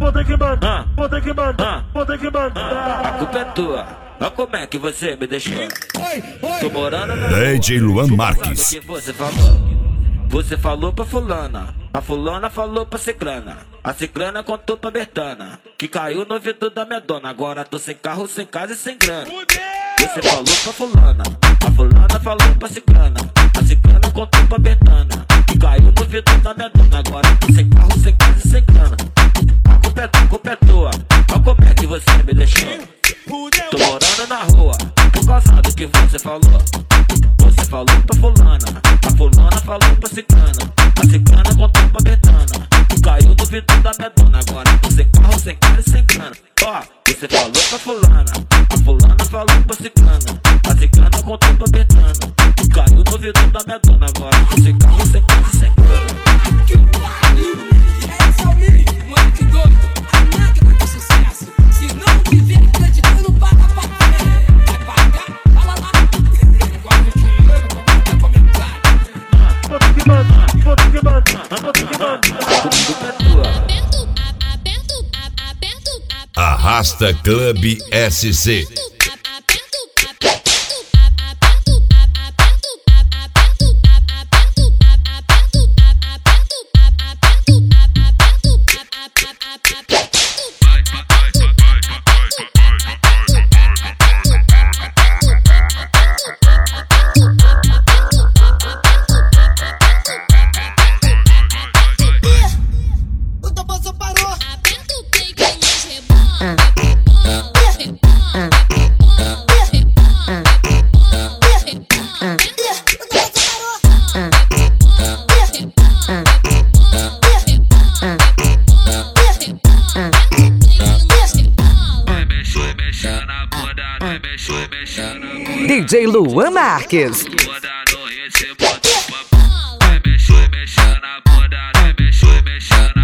vou ter que mandar, vou ter que mandar, vou ter que mandar. A culpa é tua, olha como é que você me deixou. Tô morando na DJ Luan Marques. que você falou. Você falou pra fulana, a fulana falou pra ciclana, a ciclana contou pra Bertana, que caiu no ouvido da minha dona. Agora tô sem carro, sem casa e sem grana. Você falou pra fulana, a fulana falou pra ciclana, a ciclana contou pra Bertana, que caiu no ouvido da minha dona. Agora tô sem carro, sem casa e sem grana. A culpa é tua, olha como é que você me deixou. Tô morando na rua, por causa do que você falou. Você falou pra fulana, a fulana falou pra ciclana, a ciclana contou pra Bertana, caiu no vidro da minha dona. Agora tô sem carro, sem cara e sem grana. Ó, você falou pra fulana, a fulana falou pra ciclana, a ciclana contou pra Bertana, caiu no vidro da minha dona. Agora tô sem carro, sem cara e sem grana. Que pariu! É esse Almir, mano, que doido! A máquina de sucesso! Se não tiver acreditando, paga pra ver! Vai pagar? Fala lá! Guarda o dinheiro, comenta comentário! Vou ter que mandar, vou ter que mandar, vou ter que mandar. A culpa é tua. Arrasta Club SC. O tambor parou! DJ Luan Marques. Vai mexer na bunda, vai mexer na